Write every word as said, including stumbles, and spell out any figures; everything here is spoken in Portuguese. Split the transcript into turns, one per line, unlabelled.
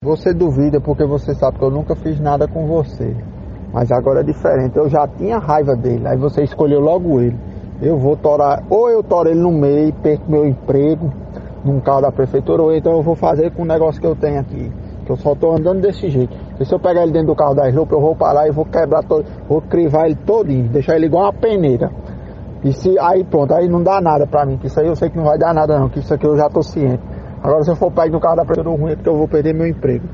Você duvida porque você sabe que eu nunca fiz nada com você. Mas agora é diferente, eu já tinha raiva dele, aí você escolheu logo ele. Eu vou torar, ou eu toro ele no meio, perco meu emprego num carro da prefeitura, ou então eu vou fazer com o negócio que eu tenho aqui, que eu só tô andando desse jeito. E se eu pegar ele dentro do carro da Slope, eu vou parar e vou quebrar todo, vou crivar ele todinho, deixar ele igual uma peneira. E se, aí pronto, aí não dá nada pra mim, que isso aí eu sei que não vai dar nada não, que isso aqui eu já tô ciente. Agora se eu for pegar no carro da prefeitura, o ruim é porque eu vou perder meu emprego.